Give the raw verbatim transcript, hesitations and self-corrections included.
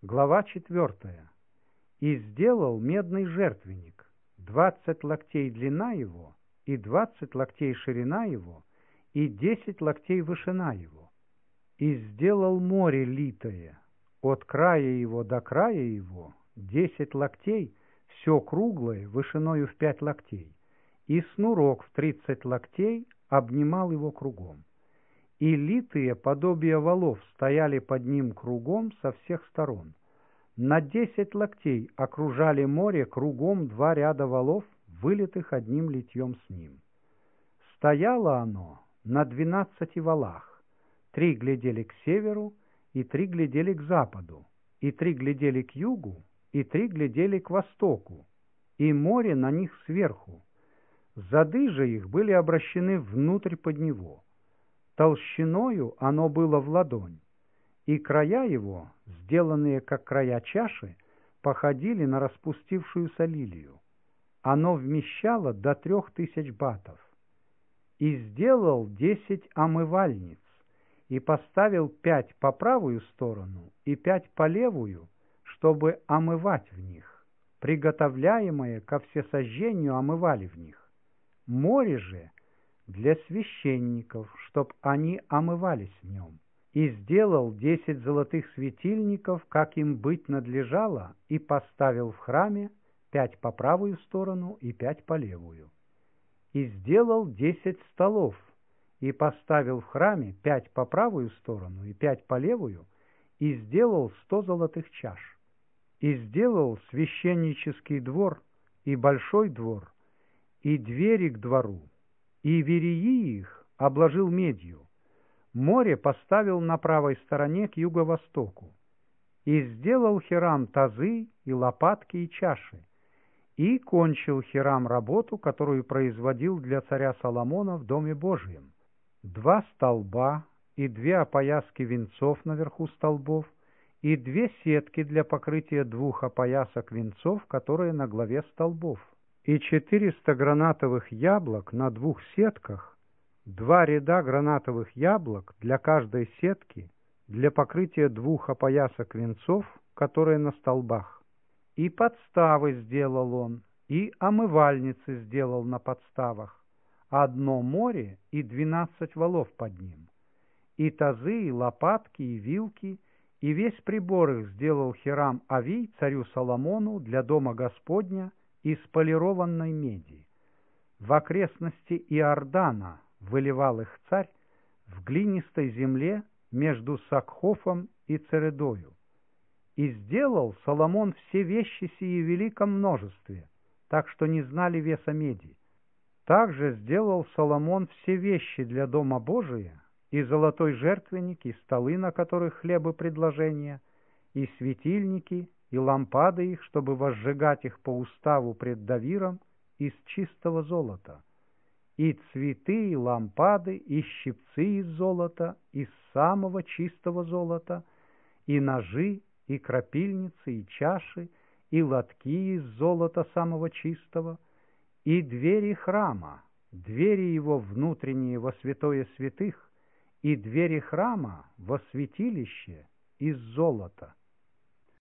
Глава четвертая. «И сделал медный жертвенник, двадцать локтей длина его, и двадцать локтей ширина его, и десять локтей вышина его. И сделал море литое, от края его до края его, десять локтей, все круглое, вышиною в пять локтей, и снурок в тридцать локтей обнимал его кругом. И литые подобия валов стояли под ним кругом со всех сторон. На десять локтей окружали море кругом два ряда валов, вылитых одним литьем с ним. Стояло оно на двенадцати валах, три глядели к северу, и три глядели к западу, и три глядели к югу, и три глядели к востоку, и море на них сверху. Зады же их были обращены внутрь под него. Толщиною оно было в ладонь, и края его, сделанные как края чаши, походили на распустившуюся лилию. Оно вмещало до трех тысяч батов. И сделал десять омывальниц, и поставил пять по правую сторону и пять по левую, чтобы омывать в них. Приготовляемое ко всесожжению омывали в них. Море же для священников, чтоб они омывались в нем. И сделал десять золотых светильников, как им быть надлежало, и поставил в храме пять по правую сторону и пять по левую. И сделал десять столов, и поставил в храме пять по правую сторону и пять по левую, и сделал сто золотых чаш. И сделал священнический двор, и большой двор, и двери к двору, и вереи их обложил медью. Море поставил на правой стороне к юго-востоку. И сделал Хирам тазы, и лопатки, и чаши. И кончил Хирам работу, которую производил для царя Соломона в Доме Божьем. Два столба и две опояски венцов наверху столбов, и две сетки для покрытия двух опоясок венцов, которые на главе столбов, и четыреста гранатовых яблок на двух сетках, два ряда гранатовых яблок для каждой сетки, для покрытия двух опоясок венцов, которые на столбах. И подставы сделал он, и омывальницы сделал на подставах, одно море и двенадцать валов под ним. И тазы, и лопатки, и вилки, и весь прибор их сделал Хирам Авий царю Соломону для дома Господня из полированной меди. В окрестности Иордана выливал их царь в глинистой земле между Сакхофом и Цередою. И сделал Соломон все вещи сии в великом множестве, так что не знали веса меди. Также сделал Соломон все вещи для Дома Божия, и золотой жертвенник, и столы, на которых хлебы предложения, и светильники, и лампады их, чтобы возжигать их по уставу пред Давиром, из чистого золота, и цветы, и лампады, и щипцы из золота, из самого чистого золота, и ножи, и крапильницы, и чаши, и лотки из золота самого чистого, и двери храма, двери его внутренние во святое святых, и двери храма во святилище из золота.